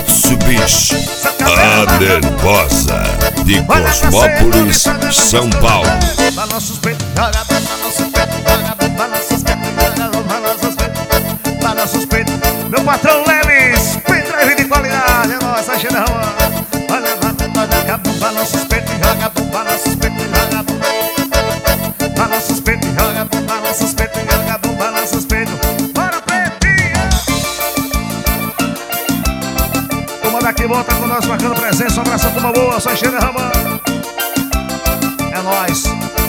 Mitsubishi, a nervosa, de Cosmópolis, São Paulo. Balança os peitos, joga, balança os peitos, joga, balança os peitos, joga, balança os peitos, balança os peitos. Meu patrão Lelis, pendrive de qualidade, é nóis, sai cheirão. Olha, balança os peitos, joga, balança os peitos, joga, balança os peitos, joga, balança os peitos, joga, balança os peitos. Bora, pretinha! Turma daqui volta com nós marcando presença, um abraço, turma boa, sai cheirão. É nóis.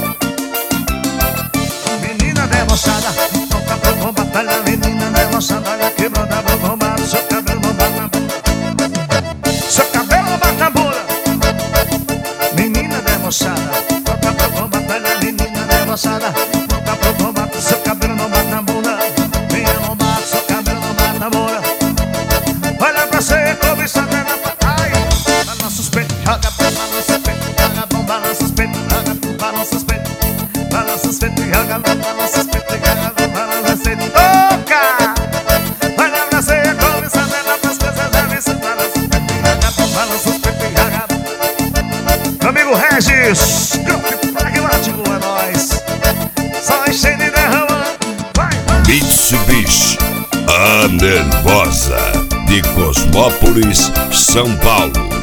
Menina debochada, toca pro bom batalha. Menina debochada, olha quebrando a bomba. Seu cabelo não bate na bunda. Seu cabelo não bate na bunda. Menina debochada, toca pro bom batalha. Menina debochada, toca pro bom batalha. Seu cabelo não bate na bunda. Minha não bate, seu cabelo não bate na bunda. Olha pra você, cobiçada na patai. Balança os peitos, joga, balança os peitos, joga, bom, balança os peitos, joga, balança os peitos, balança os peitos, joga, balança os peitos, joga, balança os peitos, toca! Olha pra você, cobiçada na pras coisas da missa, balança os peitos, joga, balança os peitos, joga. Meu amigo Regis, grupo pragmático, é nóis. Só enchendo e derramando, vai, vai! Mitsubishi, a nervosa, de Cosmópolis, São Paulo.